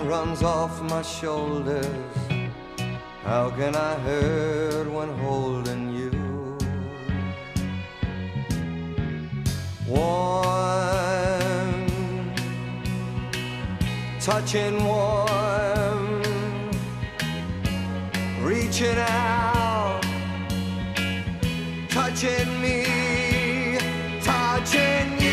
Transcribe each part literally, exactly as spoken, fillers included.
runs off my shoulders. How can I hurt when holding you? Warm, touching warm, reaching out, touching me, touching you.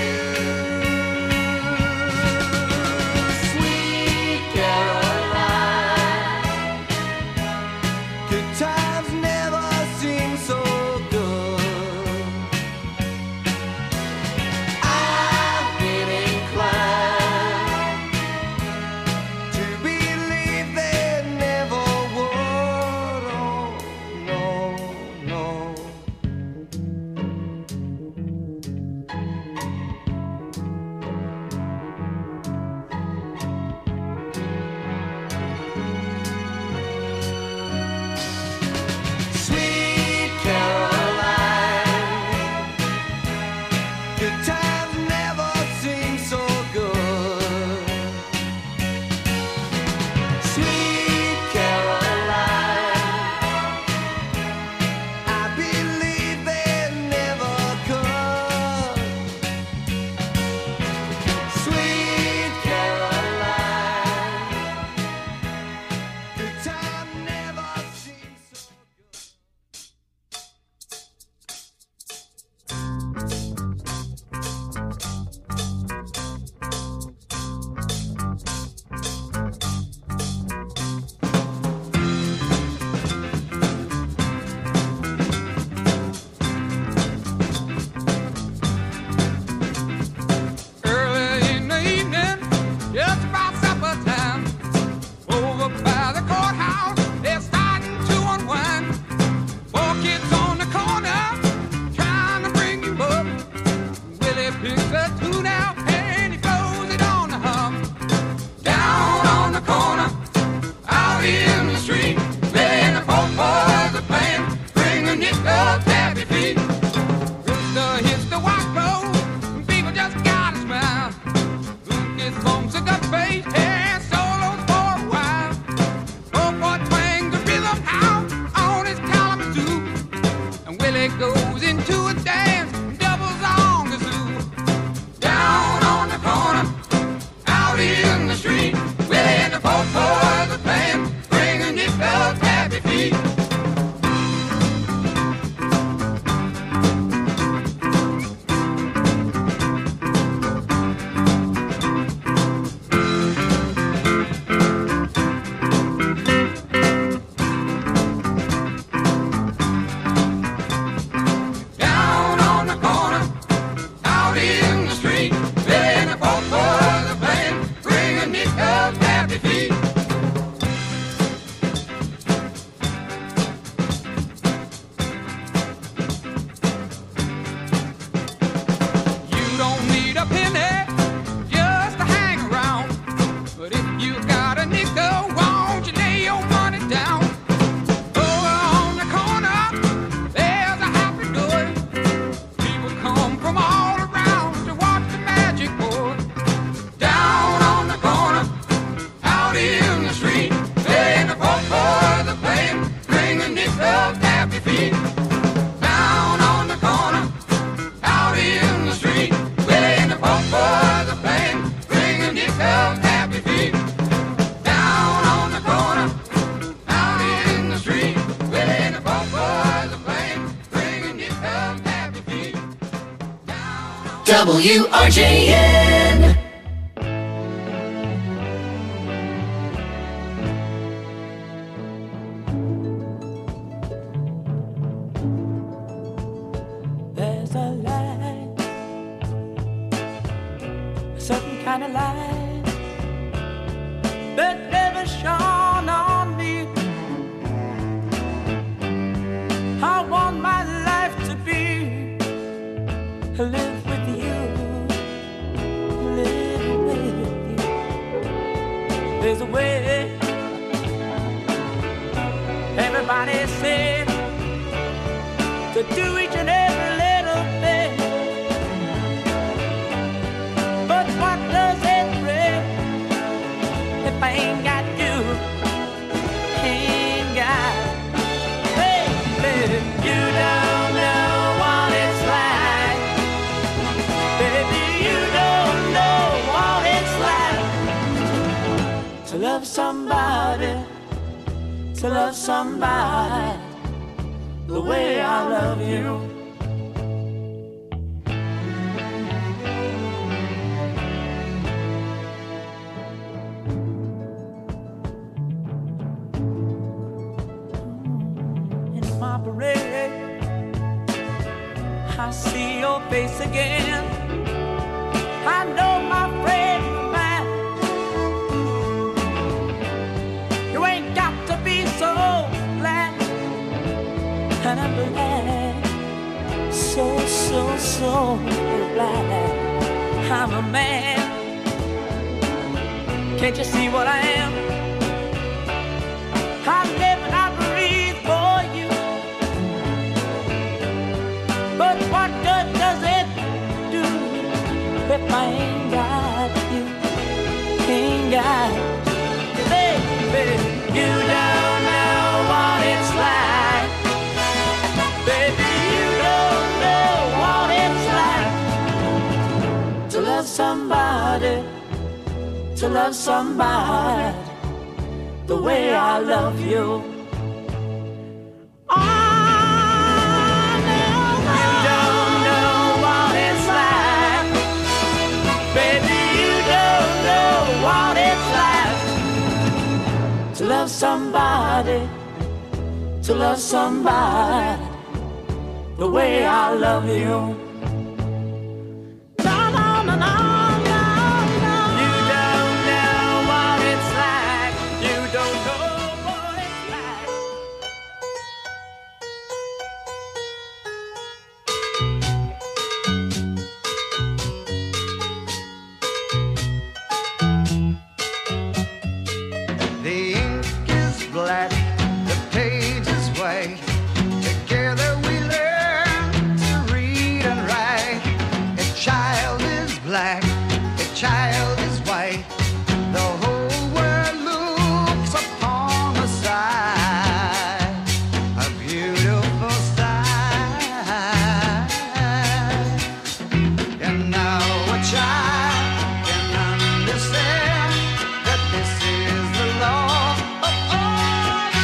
W R J N. There's a light, a certain kind of light that never shone on me. I want my life to be a little there's a way. Everybody said to do each and every little thing, but what does it bring if I ain't got you, ain't got, baby, you don't know what it's like. Baby, you don't know what it's like to love somebody, to love somebody the way I love you. I see your face again. I know my friend of mine. You ain't got to be so glad. And I'm glad, so, so, so glad I'm a man. Can't you see what I am? I live and I breathe for you. But what good does it do if I ain't got you, ain't got you? Baby, you don't know what it's like. Baby, you don't know what it's like to love somebody, to love somebody the way I love you. To love somebody, to love somebody the way I love you. No, no, no, no, no, no. You don't know what it's like. You don't know what it's like. The ink is black, the page is white. Together we learn to read and write. A child is black, a child is white. The whole world looks upon the sight, a beautiful sight. And now a child can understand that this is the law of all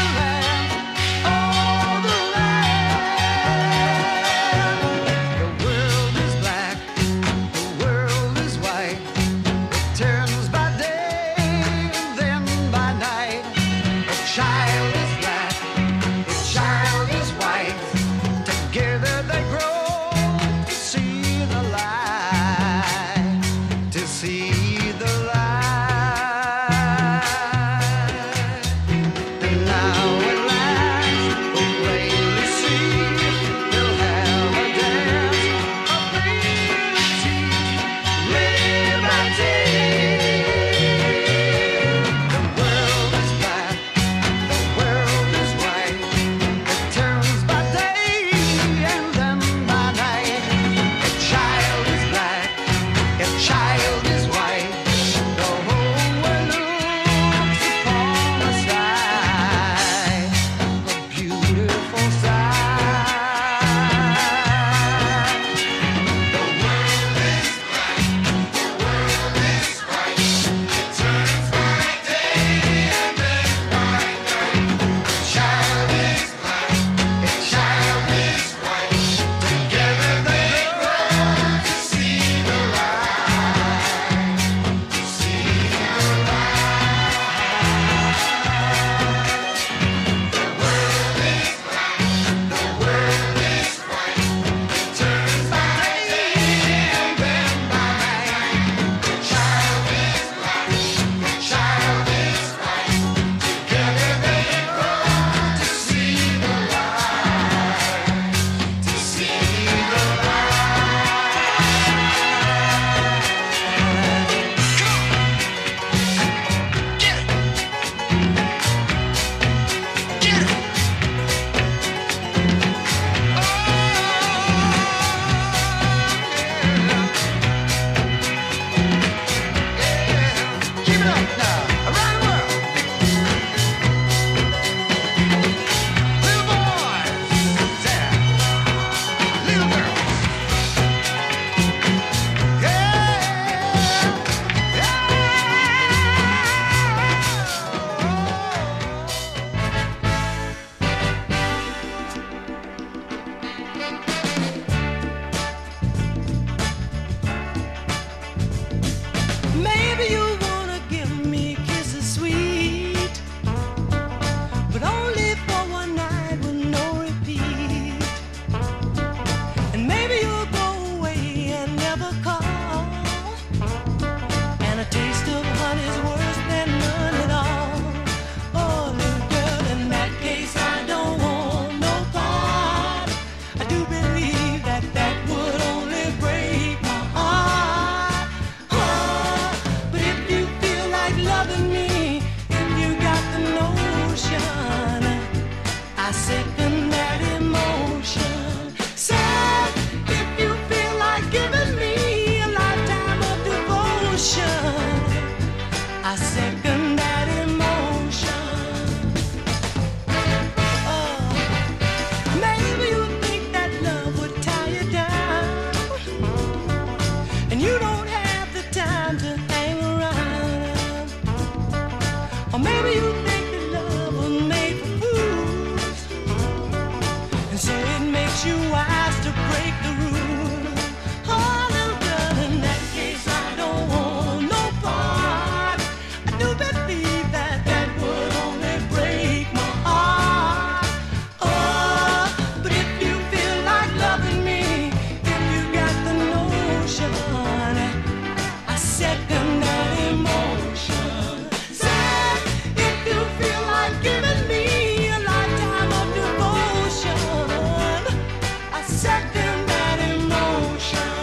Or maybe you think that love was made for fools, and so it makes you wise to break the rules. Oh, little girl, in that case, I don't want no part. I do believe that that would only break my heart. Oh, but if you feel like loving me, if you got the notion, I second that emotion. Say, if you feel like giving me a lifetime of devotion, I second that emotion.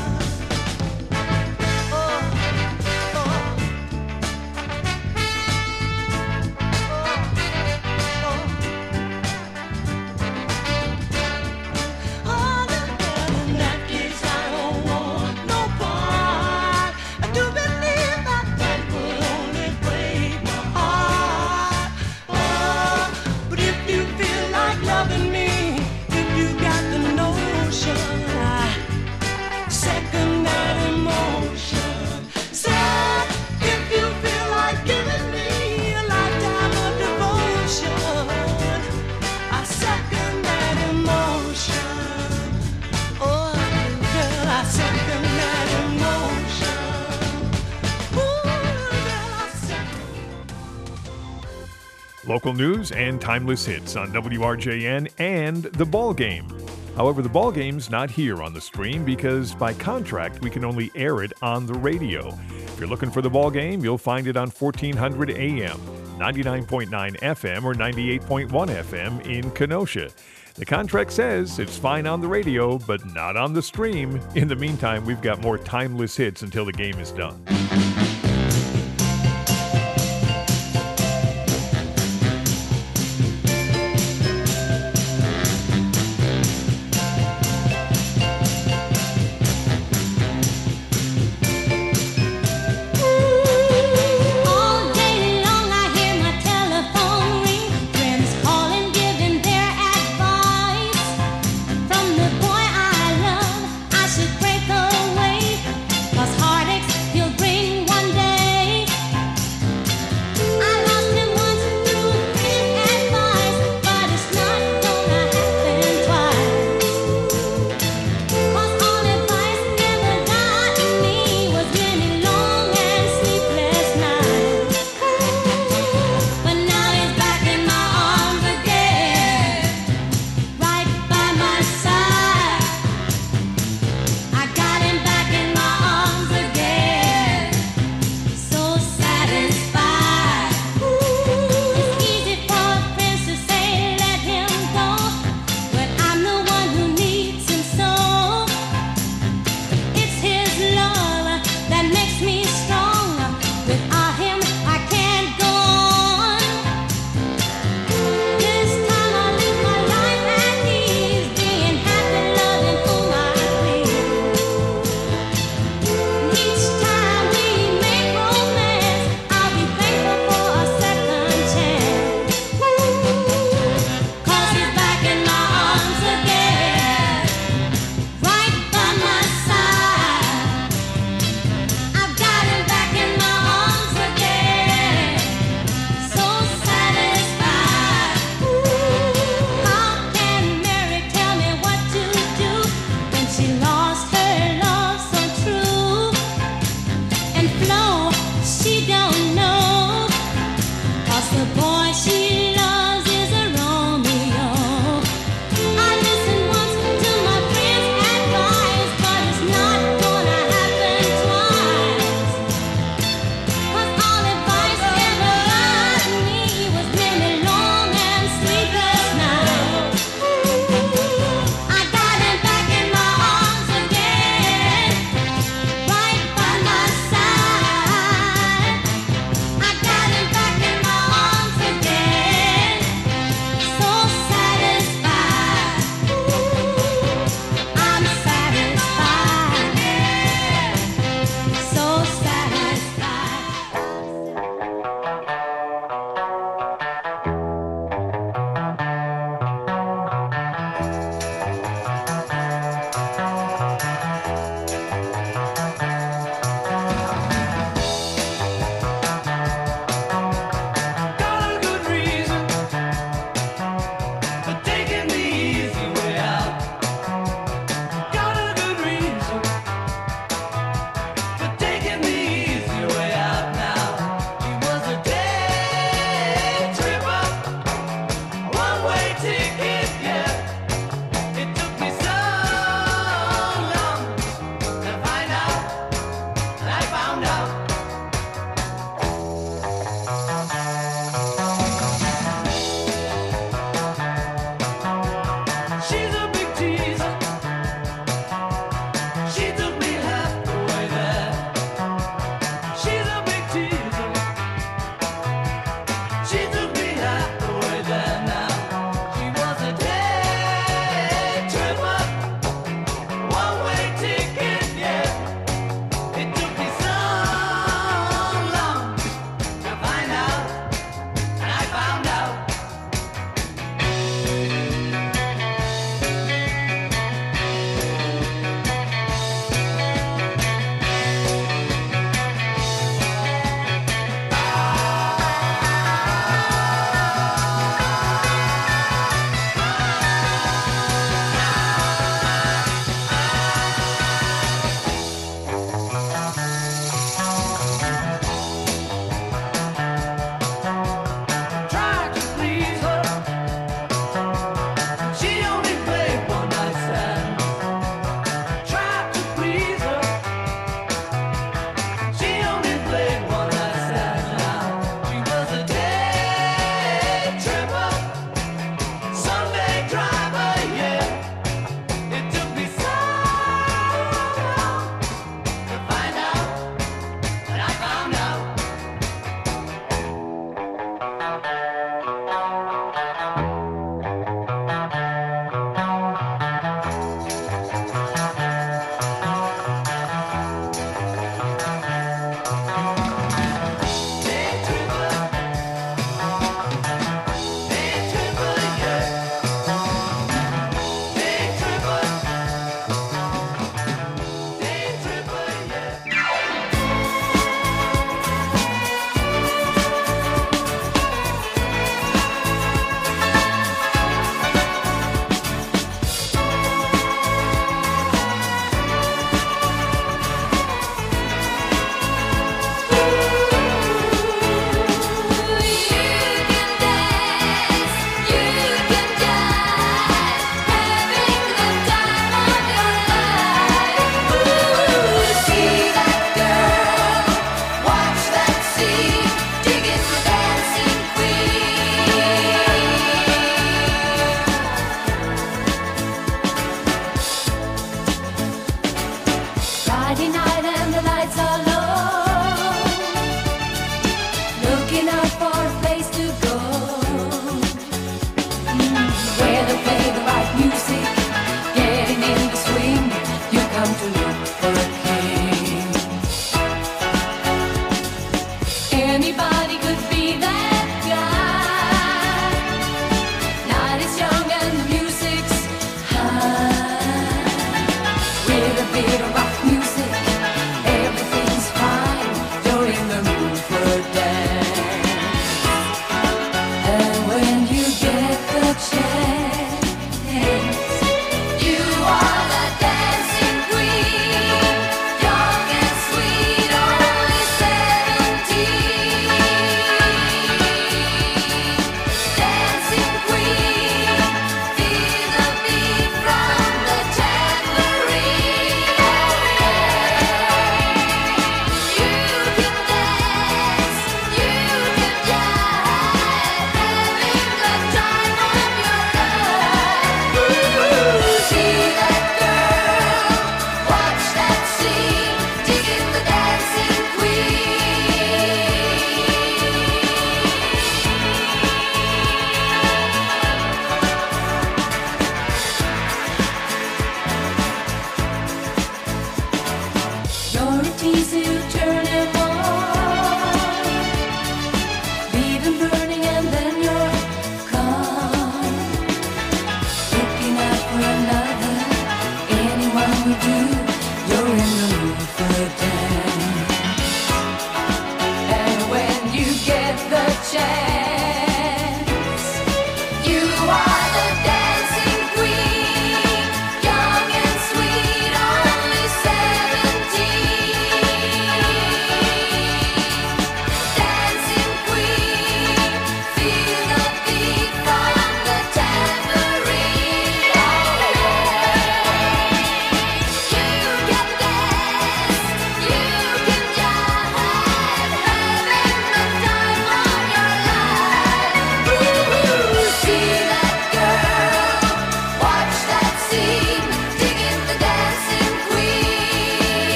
Oh, oh, oh, oh. Oh, little girl, in that case, I don't want no part. I do believe that that would only break my heart. Oh, but if you feel like loving me, if you got the notion, I second that emotion. Say, if you feel like giving me a lifetime of devotion, I second that emotion. Oh, girl, I second that emotion. Ooh, girl, I second. Local news and timeless hits on W R J N and The Ball Game. However, The Ball Game's not here on the stream because by contract we can only air it on the radio. If you're looking for The Ball Game, you'll find it on fourteen hundred A M, ninety-nine point nine F M, or ninety-eight point one F M in Kenosha. The contract says it's fine on the radio, but not on the stream. In the meantime, we've got more timeless hits until the game is done. All day long I hear my telephone ring, friends calling, giving their advice. From the boy I love, I should break away, 'cause heartaches he'll bring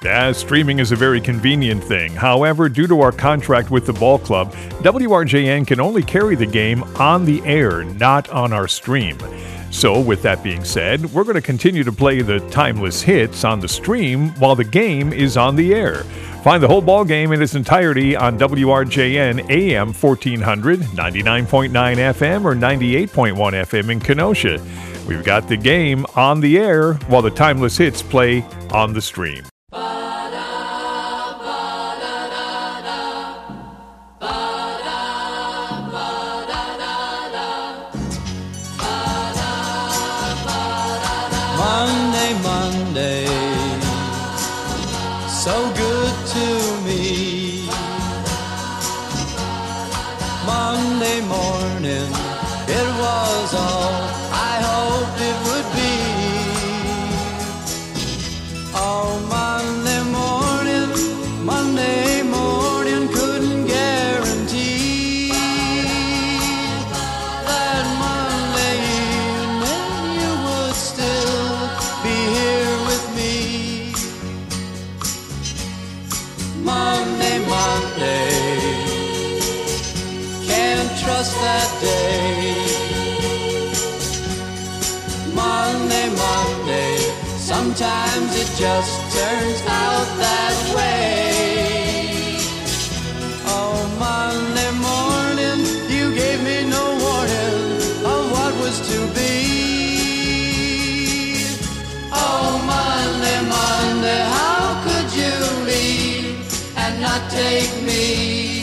Yeah, streaming is a very convenient thing. However, due to our contract with the ball club, W R J N can only carry the game on the air, not on our stream. So, with that being said, we're going to continue to play the timeless hits on the stream while the game is on the air. Find the whole ball game in its entirety on W R J N A M fourteen hundred, ninety-nine point nine F M, or ninety-eight point one F M in Kenosha. We've got the game on the air while the timeless hits play on the stream. Monday, Monday, so good to me. Monday morning, it was all I hoped it would be. Oh, Monday morning, Monday morning, couldn't guarantee that Monday evening you would still be here with me. Monday, Monday, can't trust that day. Monday, Monday, sometimes it just turns out that way. Oh, Monday morning, you gave me no warning of what was to be. Oh, Monday, Monday, how could you leave and not take me?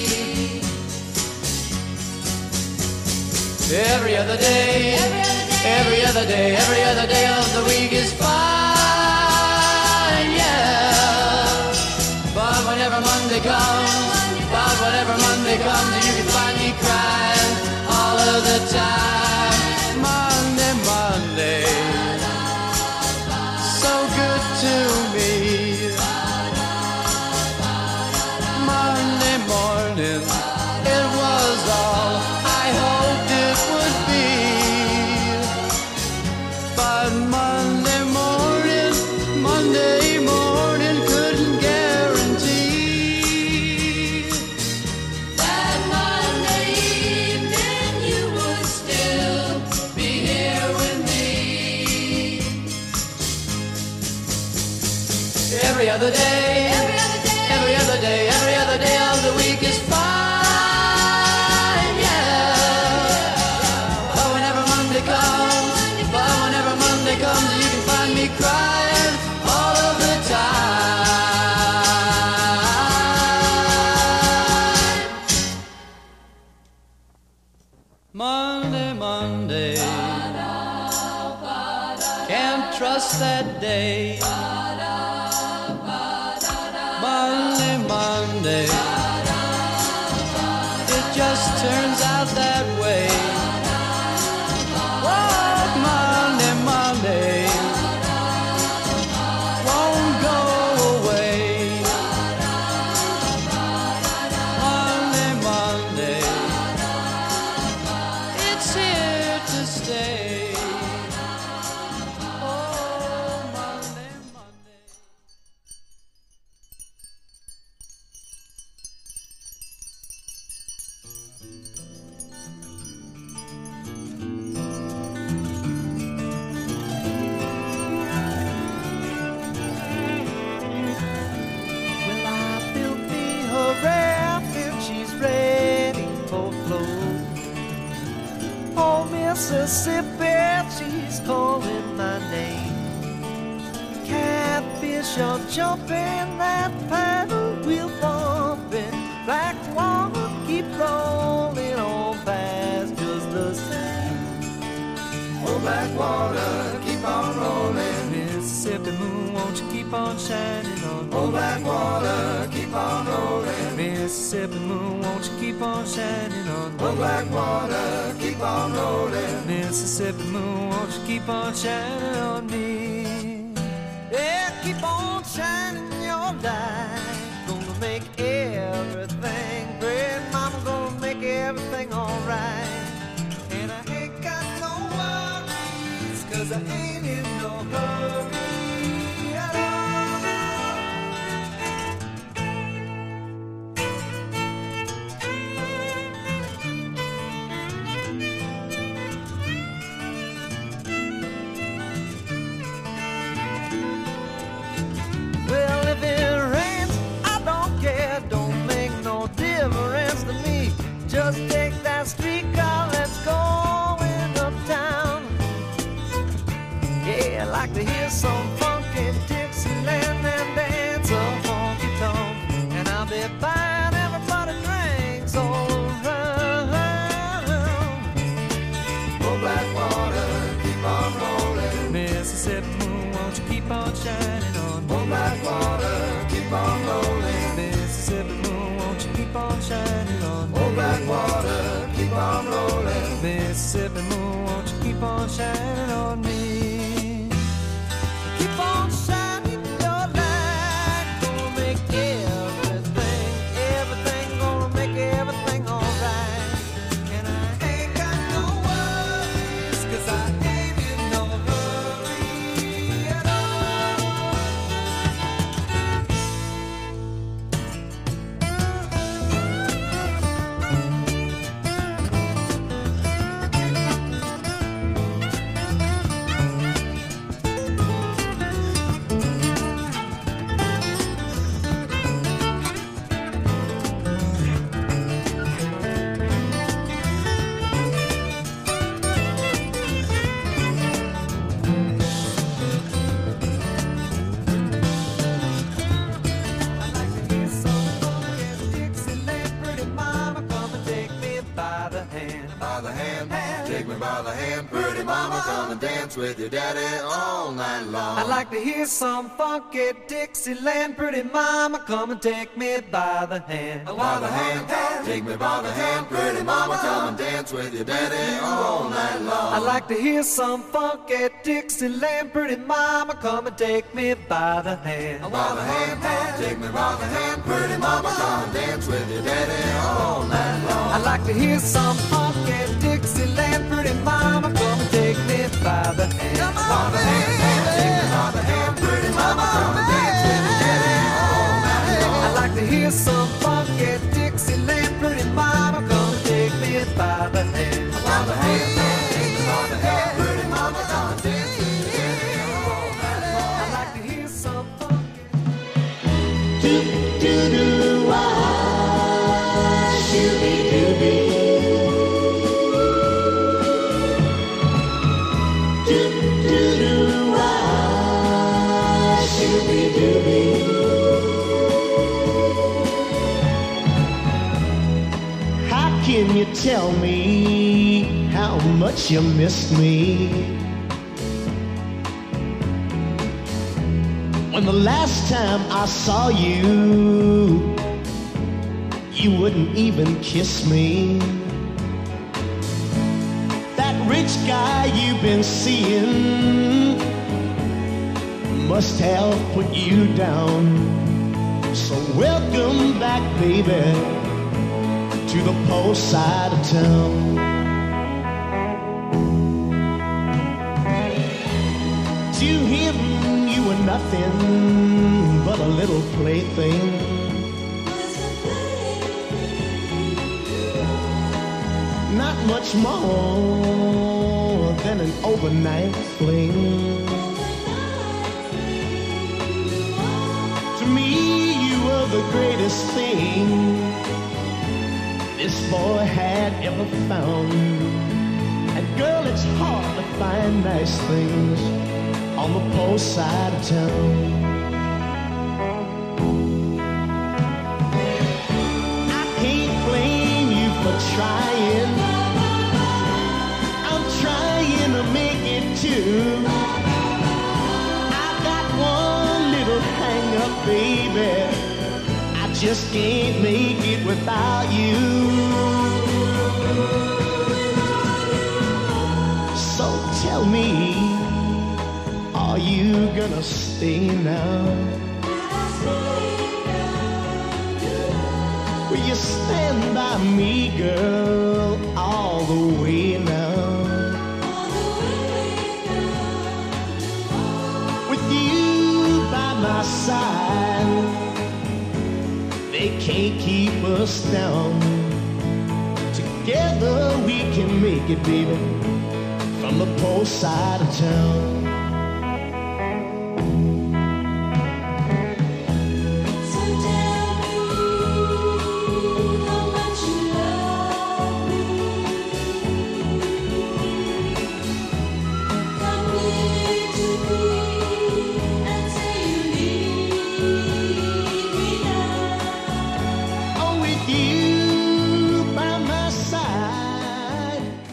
Every other day, every other day, every other day of the week is fine, yeah. But whenever Monday comes, but whenever Monday comes, you can find me crying all of the time. Monday, Monday, so good to me. Monday morning, it was all I hoped it would be. But Monday morning, Monday morning, couldn't guarantee that Monday evening you would still be here with me. Every other day, every other day, every other day, every other day of the week is fine, yeah. But whenever Monday comes, but whenever Monday comes, you can find me crying all of the time. Monday, Monday, can't trust that day. Monday, Monday, it just turns out that way. Oh, Monday, Monday, won't go away. Monday, Monday, it's here to stay. Oh, Monday, Monday. Well, I built me her raft and she's ready for flow. Oh, Mississippi, she's calling my name. Catfish are jumping, that paddle wheel bumping. Black water keep rolling on past just the same. Oh, black water, keep on rolling. Mississippi moon, won't you keep on shining on me? Oh, black water, keep on rolling. Mississippi moon, won't you keep on shining on me? Oh, black water, keep on rolling. Mississippi moon, won't you keep on shining on me? Yeah, keep on shining your light. Gonna make everything great. Mama gonna make everything alright. And I ain't got no worries, 'cause I ain't in no hurry at all. Just take that streetcar, let's go in uptown. Yeah, I like to hear some funky Dixieland and dance a honky tonk. And I'll be buying everybody drinks all around. Oh, Blackwater, keep on rolling. Mississippi moon, won't you keep on shining on me? Oh, Blackwater, keep on rolling. Mississippi moon, won't you keep on shining on me? Oh, Blackwater, keep on rolling. Mississippi moon, won't you keep on shining on me? Keep on shining your light, gonna make everything, everything, gonna make everything alright. And I ain't got no worries, 'cause I ain't in no hurry at all. With your daddy all night long. I'd like to hear some funky Dixieland. Pretty mama, come and take me by the hand. By the hand, take me by the hand. Pretty mama, come and dance with your daddy all night long. I'd like to hear some funky Dixieland. Pretty mama, come and take me by the hand. By the hand, take me by the hand. Pretty mama, come and dance with your daddy all night long. I'd like to hear some funky Dixieland. Pretty mama, come and take me by the hand. Come on, baby. Take me by the hand. Pretty mama, come and dance with your daddy all night long. I'd like to hear some funky Dixieland. Pretty mama, come and take me by the hand. By the hand, take me by the hand. Pretty mama, come and dance with your daddy all night long. I'd like to hear some funky. Do do do wah, shooby dooby. Do do do wah, shooby dooby. How can you tell me how much you miss me? When the last time I saw you, you wouldn't even kiss me. That rich guy you've been seeing must have put you down. So welcome back, baby, to the post side of town. To him, you were nothing but a little plaything. Not much more than an overnight fling. To me, you were the greatest thing this boy had ever found. And girl, it's hard to find nice things on the post side of town. I can't blame you for trying. I'm trying to make it too. I got one little hang up, baby. I just can't make it without you. So tell me, are you gonna stay now? Will you stand by me, girl, all the way now? With you by my side, they can't keep us down. Together we can make it, baby, from the post side of town. So tell me how much you love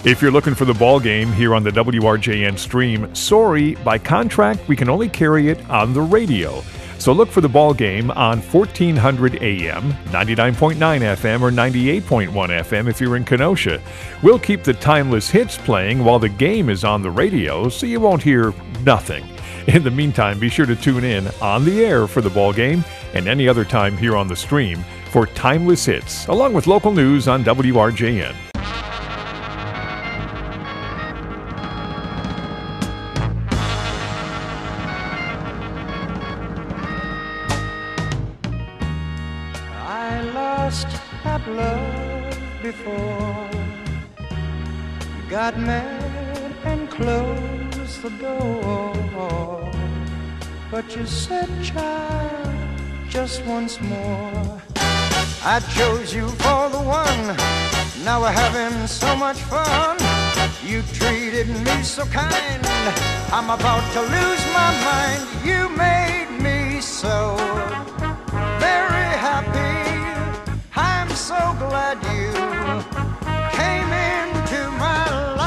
If you're looking for the ball game here on the W R J N stream, sorry, by contract, we can only carry it on the radio. So look for the ball game on fourteen hundred A M, ninety-nine point nine F M, or ninety-eight point one F M if you're in Kenosha. We'll keep the timeless hits playing while the game is on the radio, so you won't hear nothing. In the meantime, be sure to tune in on the air for the ball game and any other time here on the stream for timeless hits, along with local news on W R J N. I lost that love before. You got mad and closed the door. But you said, child, just once more. I chose you for the one. Now we're having so much fun. You treated me so kind. I'm about to lose my mind. You made me so very happy. I'm so glad you came into my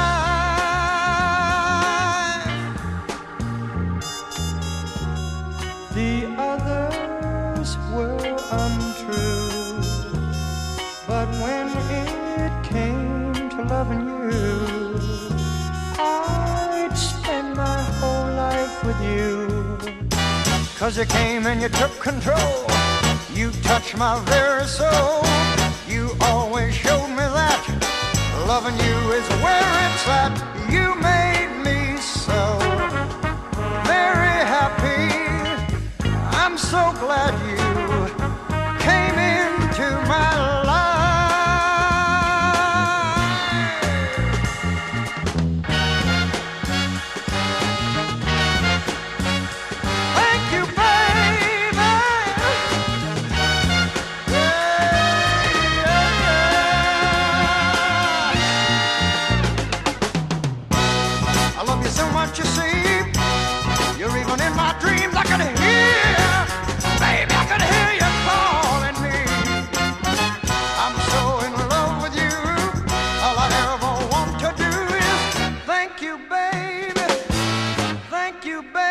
life. The others were untrue, but when it came to loving you, I'd spend my whole life with you. Cause you came and you took control. You touched my very soul. You always showed me that loving you is where it's at. You made me so very happy. I'm so glad you came into my life. Thank you, baby. I love you so much, you see. You're even in my dreams. I can hear, baby, I can hear you calling me. I'm so in love with you. All I ever want to do is thank you, baby. Thank you, baby.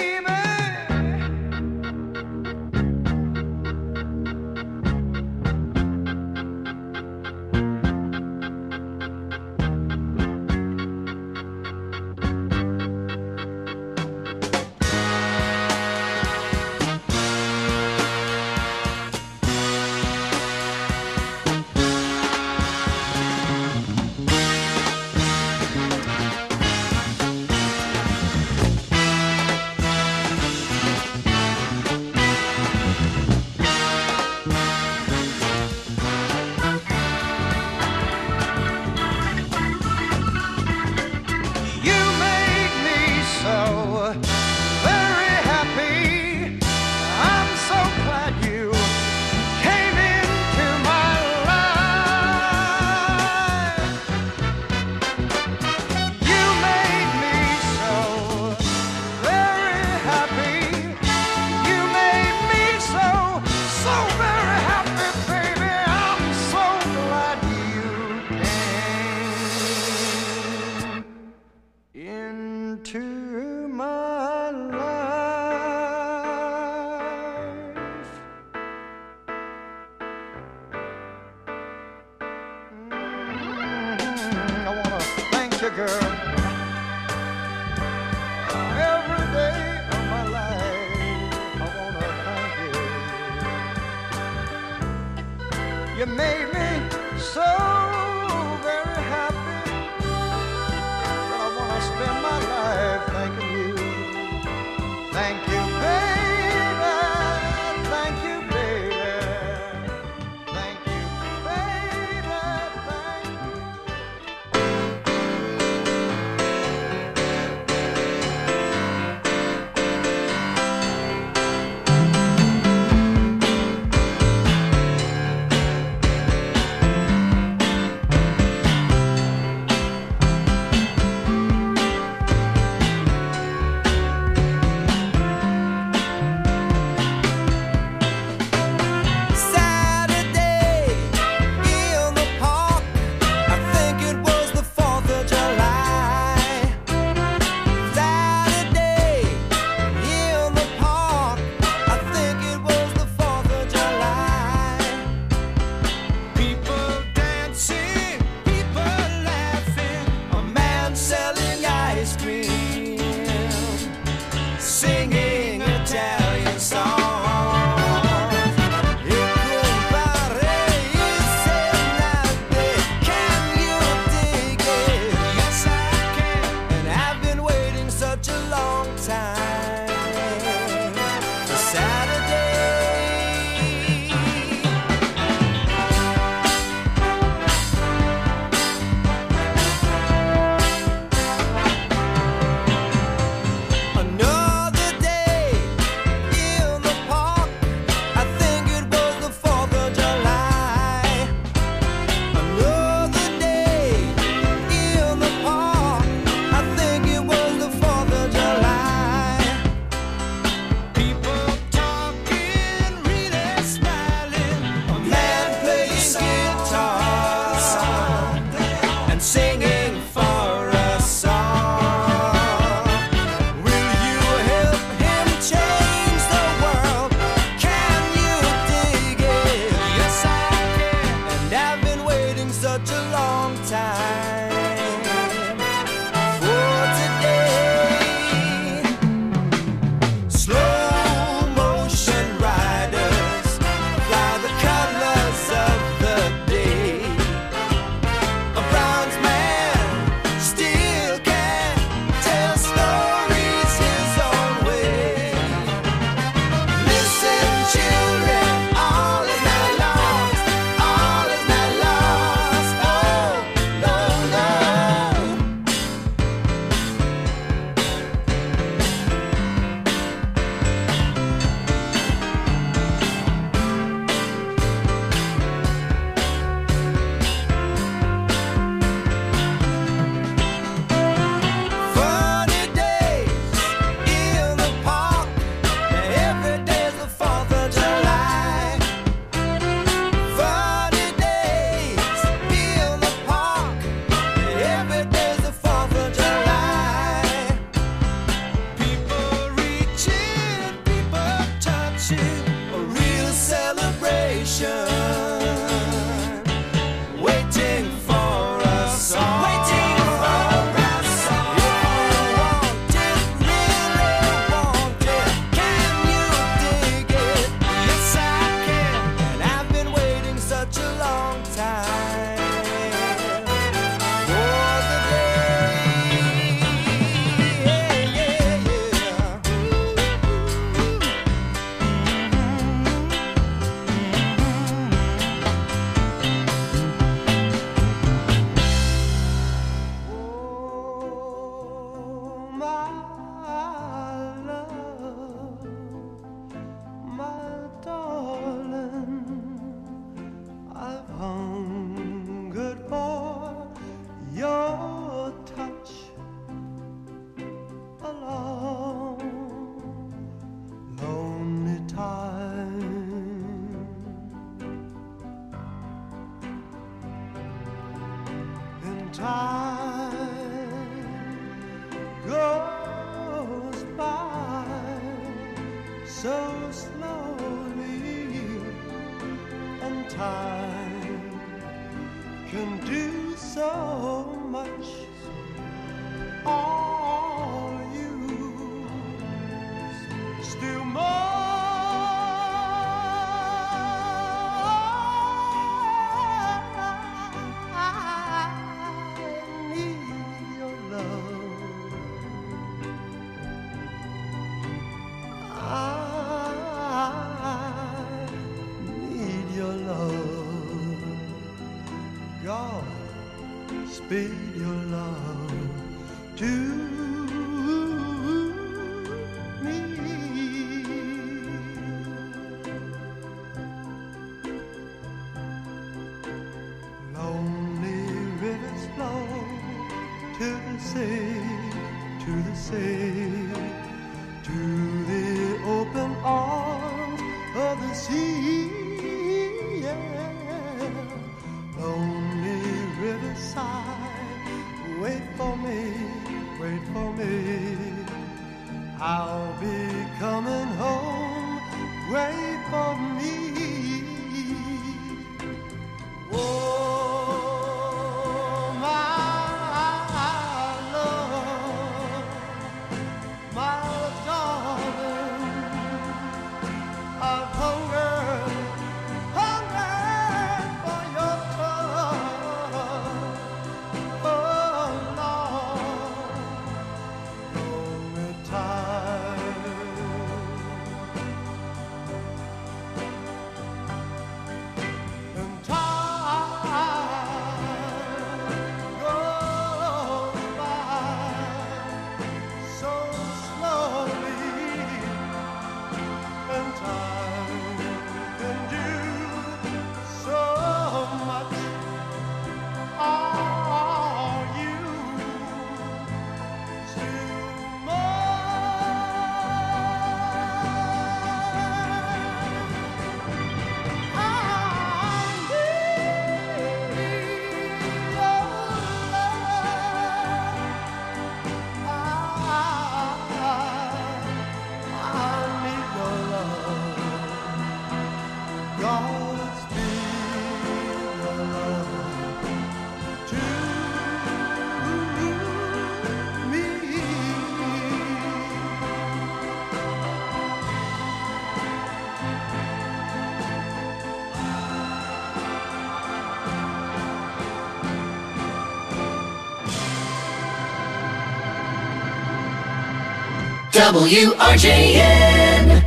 You made me so very happy. I'm so glad you came into my life. You made me so very happy. You made me so, so very happy, baby. I'm so glad you came into my life. Mm, I wanna thank you, girl, every day of my life. I wanna thank you. You made me so very happy that I wanna spend my life thanking you. Thank you, baby. Thank you, baby. Thank you, baby. Thank you. long time for today. Slow motion riders fly the colors of the day. A bronze man still can tell stories his own way. Listen, children, all is not lost, all is not lost. Oh, no, no. Funny days in the park. Every day's the Fourth of July. Funny days in the park. Every day's the Fourth of July. People reaching, people touching, a real celebration. Waiting for us all. Waiting for us all. If you want it, really want it, can you dig it? Yes, I can. And I've been waiting such a long time for the day. Yeah, yeah, Oh, my love, my darling, I've hungered for your touch a long, lonely time. And time goes by so slowly, and time can do so much. All you still more. I need your love. I need your love. God, speed your love to me. Lonely rivers flow to the sea, to the sea, to the open arms of the sea. Yeah. Lonely riverside, wait for me, wait for me. I'll be coming home, wait for me. Oh, my love, my darling, I've hungered, hungered for your touch. Oh, Lord, lonely time. W R J N.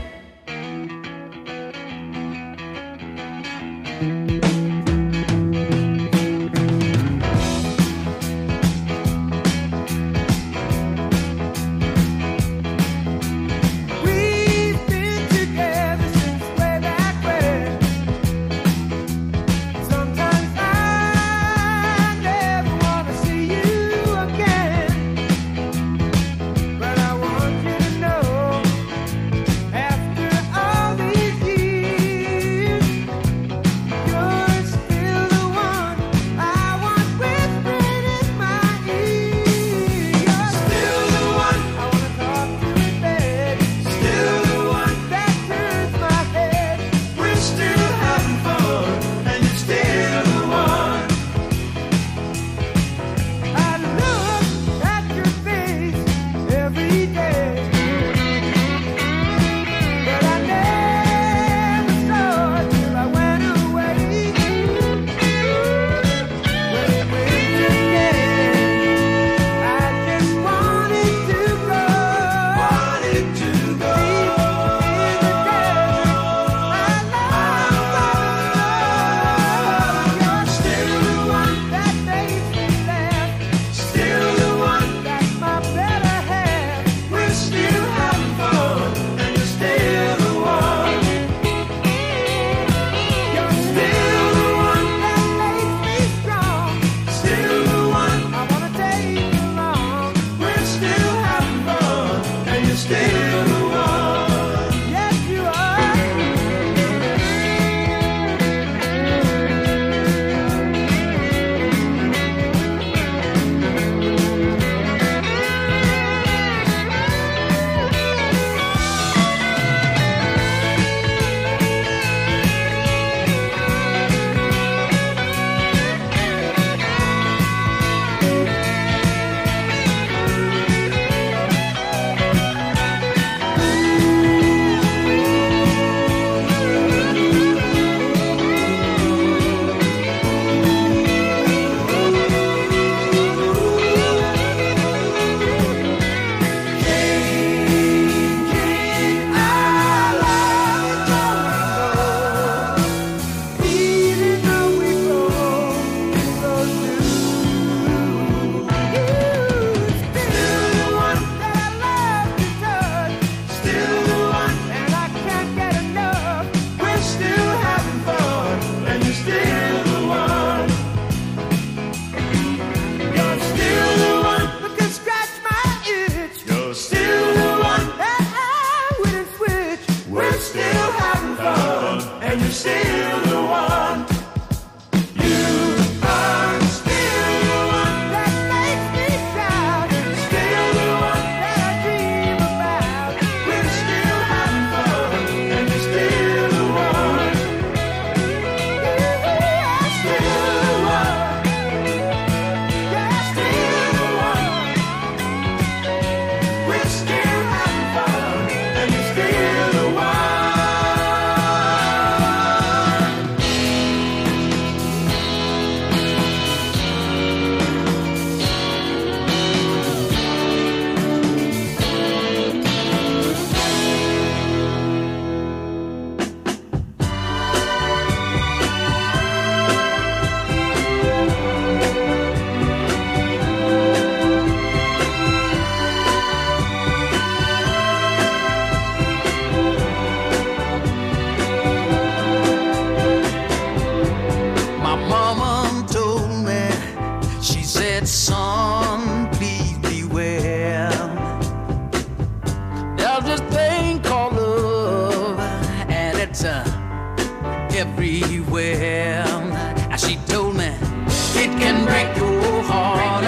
Everywhere, as she told me, it can break your heart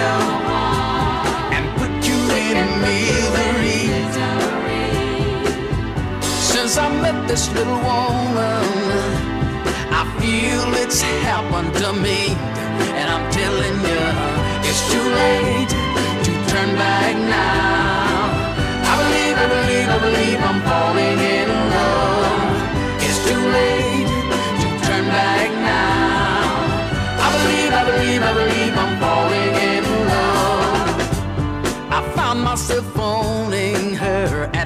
out and put you in misery. Since I met this little woman, I feel it's happened to me, and I'm telling you, it's too late to turn back now. I believe, I believe, I believe I'm falling in love. It's too late back now. I believe, I believe, I believe I'm falling in love. I found myself phoning her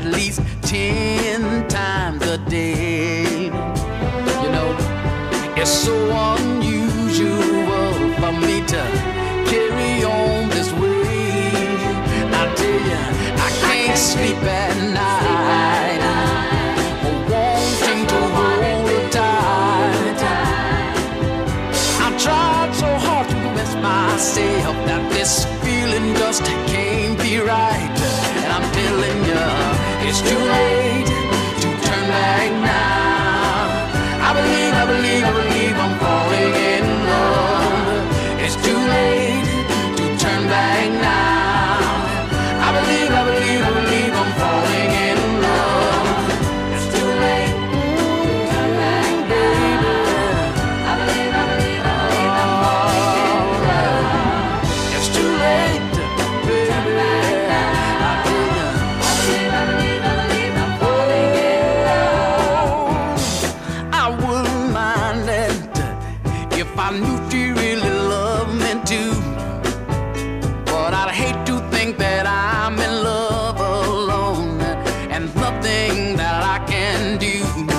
myself that this feeling just can't be right. And I'm telling you, it's too late to turn back now. I believe, I believe, I believe I'm falling in love. It's too late to turn back now. I believe, I believe, I believe I'm falling in love. It's too late to turn back now. I believe, I believe, I believe I'm falling in love. It's too late, baby. I believe, I believe, I believe I'm falling in love. I wouldn't mind it if I knew she really loved me too. But I'd hate to think that I'm in love alone and nothing that I can do.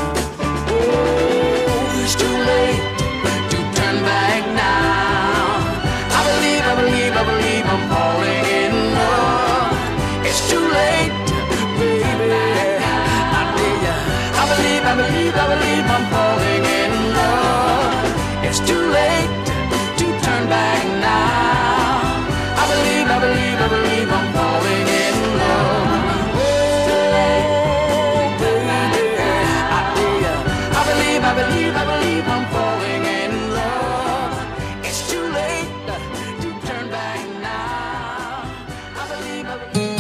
Oh, it's too late to turn back now. I believe, I believe, I believe I'm falling in love. It's too late, baby. I tell ya, I believe, I believe, I believe I'm falling in love. It's too late to turn back now. I believe, I believe, I believe I'm falling in love. Oh, baby, I tell ya, I believe, I believe, I believe I'm falling in love. It's too late to turn back now. I believe, I believe.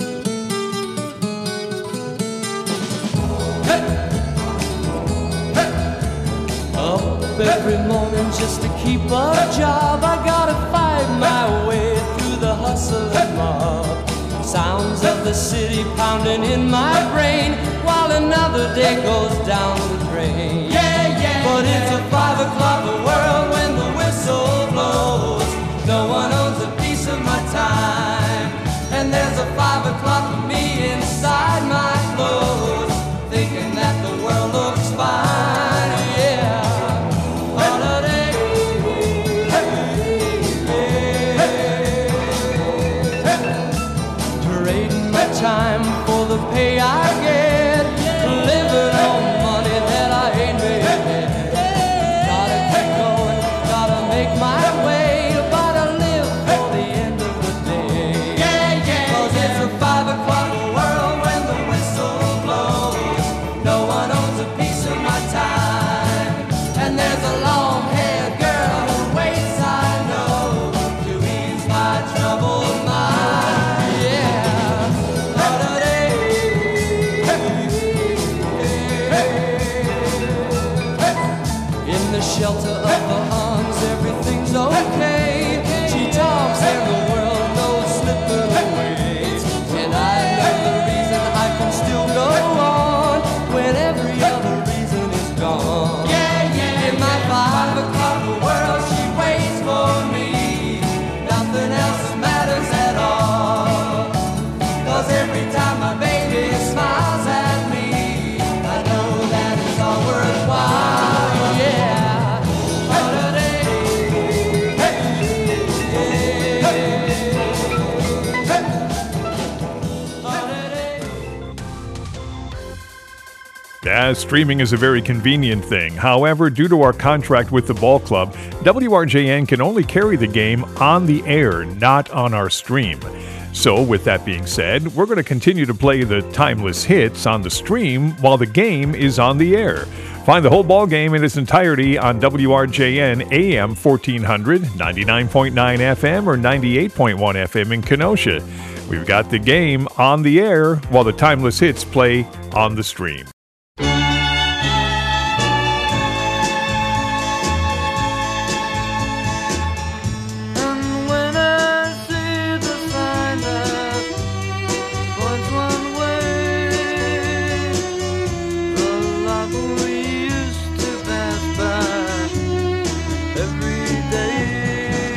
Up every morning just to keep a job. I gotta fight my way through the hustle and mob. Sounds of the city pounding in my brain while another day goes down the drain. Yeah, yeah. But it's a five o'clock world when the whistle blows. No one owns a piece of my time, and there's a five o'clock for me inside my clothes, thinking that the world looks fine. Yeah. Holiday. Trading my time for the pay I get, living on money that I ain't made yet. Gotta keep going, gotta make my way, gotta live for the end of the day. Cause it's a five o'clock world when the whistle blows. No one owns a piece of my time, and there's a long-haired girl who waits, I know, to ease my troubled mind. Yeah, holiday. In the shelter of her arms, everything's okay. She talks and the world knows slip her away. And I know the reason I can still go on when every other reason is gone. In my five o'clock world, she waits for me. Nothing else matters at all. Cause every time my baby smiles at me, I know that it's all worthwhile. Yeah, holiday. Yeah, streaming is a very convenient thing. However, due to our contract with the ball club, W R J N can only carry the game on the air, not on our stream. So, with that being said, we're going to continue to play the timeless hits on the stream while the game is on the air. Find the whole ball game in its entirety on W R J N A M fourteen hundred, ninety-nine point nine F M, or ninety-eight point one F M in Kenosha. We've got the game on the air while the timeless hits play on the stream. And when I see the sign that points one way, the life we used to pass by every day.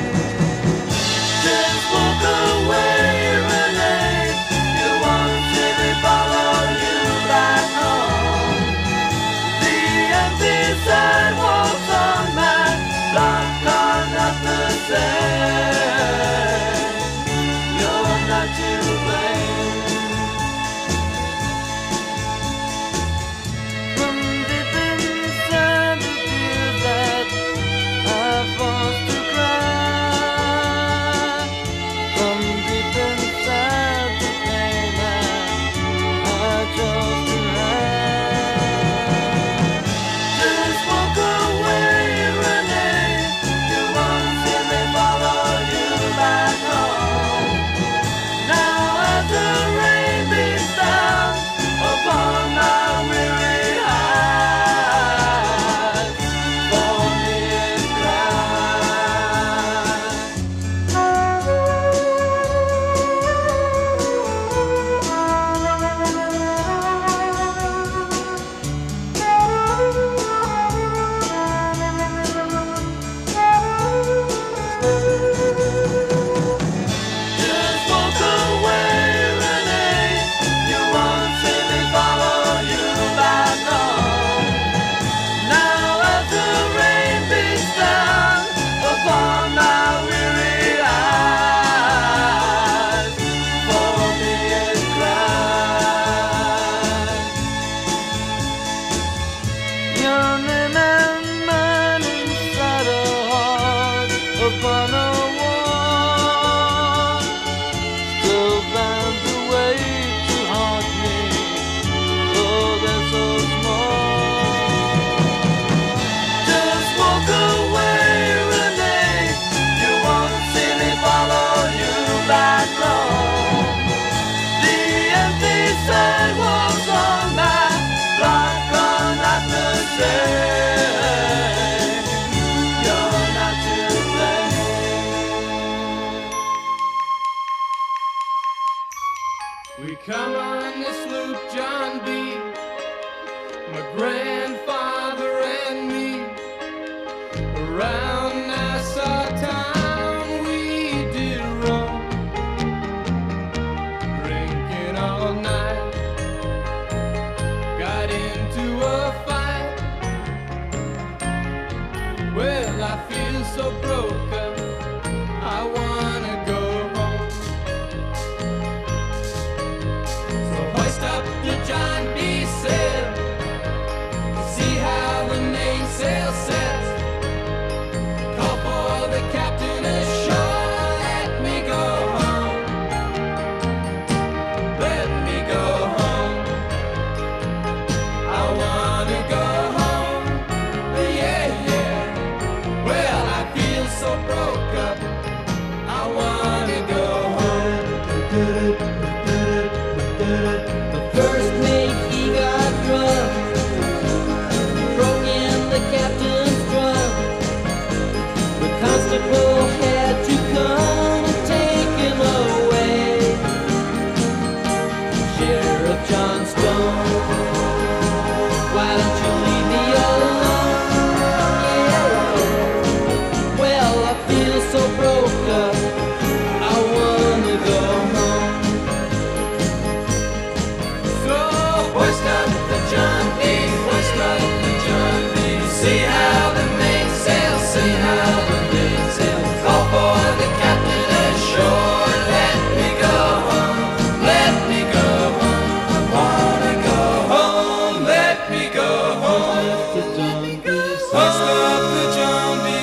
Just walk away, Renee. You won't see me follow you back home. We come on this sloop, John B., my grandfather and me, around Nassau town we did roam, drinking all night, got into a fight. Well, I feel so broke up, I wanna go home. So hoist up the John B. sail, see how the mainsail sets. Call for the captain ashore, let me go home. Let me go home. I wanna go home. Yeah, yeah. Well, I feel so broke up, I wanna go home. The first mate, he got drunk, broke in the captain's drum. The constable had to come and take him away. Sheriff John Stone, why don't you leave me alone? Yeah. Well, I feel so broke up, I wanna go home. So hoist up the John B., hoist up the John B. See how the mainsail, see how the mainsail. Call for the captain ashore, let me go home, let me go home. I wanna go home, let me go home. Hoist up the John B.,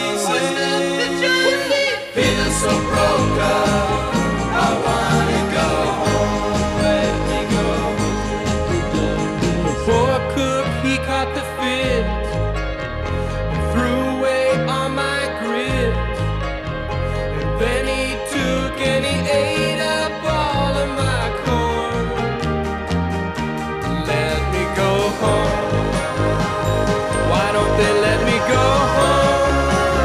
feel so broke up, I wanna go home, let me go home. The poor cook, he caught the fits and threw away all my grits. And then he took and he ate up all of my corn. Let me go home. Why don't they let me go home?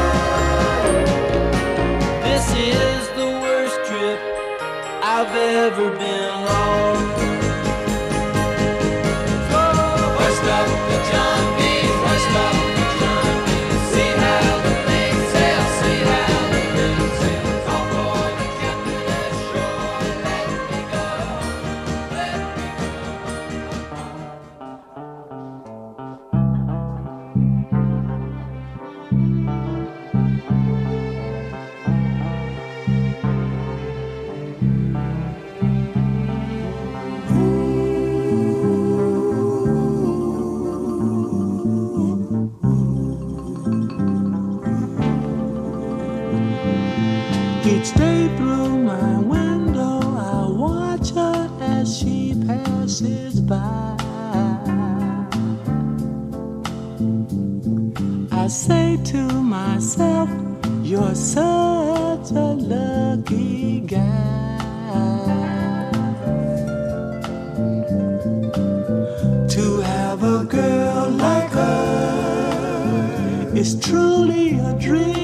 This is the worst trip I've ever been on. Hoist up the John B., hoist up the John B. See how the mainsail, see how the mainsail. Call for the captain ashore, let me go home, let me Each day through my window, I watch her as she passes by. I say to myself, you're such a lucky guy to have a girl like her. Is truly a dream.